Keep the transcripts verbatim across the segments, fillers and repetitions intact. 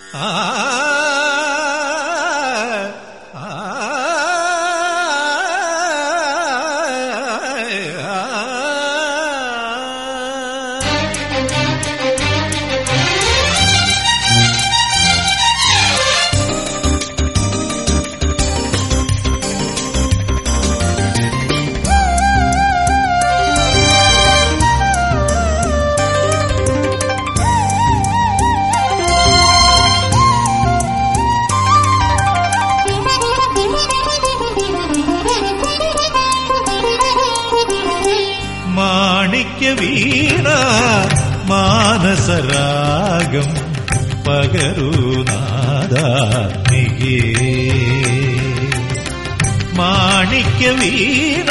വീണ മാനസരാഗം പകരുനാദാത്മികേ മാണിക്യ വീണ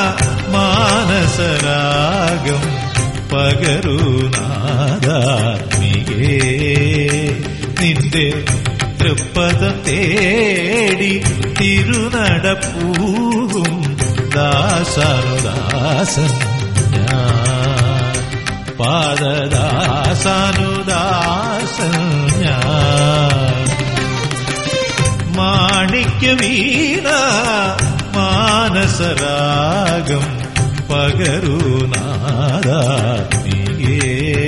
മാനസരാഗം പകരുനാദാത്മികേ നിന്റെ തൃപ്പദം തേടി തിരുനടപ്പൂവും ദാസാനുദാസൻ പാദദാസാനുദാസൻ ഞാൻ മാണിക്യ വീണ മാനസരാഗം പകരുനാദാത്മികേ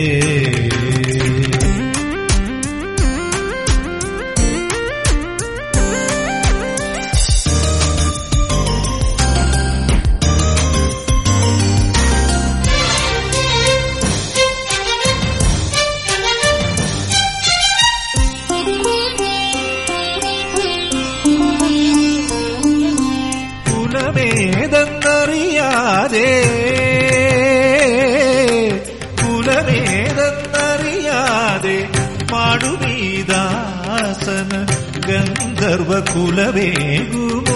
കുലമേതെന്നറിയാതെ കുലമേതെന്നറിയാതെ പാടുമീദാസന ഗന്ധർവ കുലമേകുമോ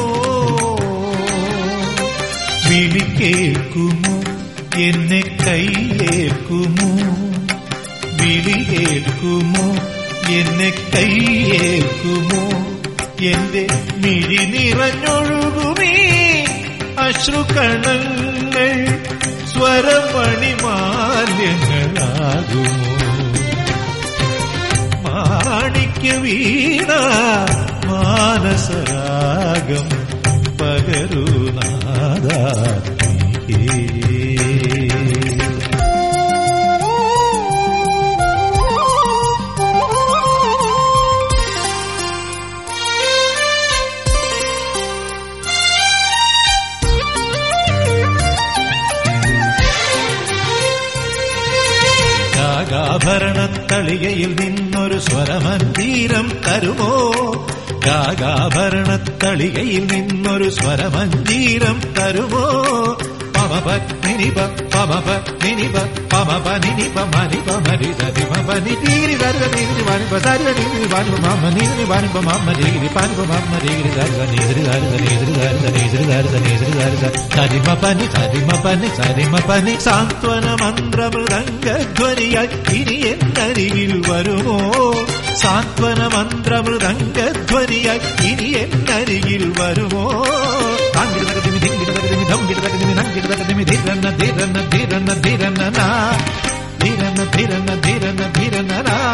വിളിക്കേൽക്കുമോ എന്നെ കൈയേൽക്കുമോ വിളിയേൽക്കുമോ എന്നെ കൈയേൽക്കുമോ എന്റെ മിഴി നിറഞ്ഞൊഴുകുമേ അശ്രുകണങ്ങൾ സ്വരമണിമാല്യങ്ങളാകുമോ മാണിക്യ വീണ മാനസരാഗം പകരുനാദാത്മികേ ഗാഗാഭരണത്തളികയിൽ നിന്നൊരു സ്വരമഞ്ജീരം തരുമോ ഗാഗാഭരണത്തളികയിൽ നിന്നൊരു സ്വരമഞ്ജീരം തരുമോ പമപ നിനിപ പമപ നിനിപ പമപ നിനിപ മനിപ മരി സരിമ പനി തീരി ദർഗ നീരി വാനിപ സരിവ നീരി വാനിപ മമ്മ നീരി വാനിപ മമ്മ നീരി പാനിപ മമ്മ നീരി ദർഗ നീരി ദർഗ നീരി ദർഗ നീരി ദർഗ നീരി ദർഗ സരിമ പനി സരിമ പനി സരിമ പനി സാന്ത്വന മന്ത്രമൃദംഗധ്വനിയായി ഇനി എന്നരികിൽ വരുമോ സാന്ത്വന മന്ത്രമൃദംഗധ്വനിയായി ഇനി എന്നരികിൽ വരുമോ താങ്കിടതകതിമി ധിങ്കിടതകതിമി ധംകിടതകതിമി നങ്കിടതകതിമി ധിരന്ന ധിരന്ന ധിരന്ന ധിരന്ന നാ ധിരന്ന ധിരന്ന ധിരന്ന ധിരന്ന നാ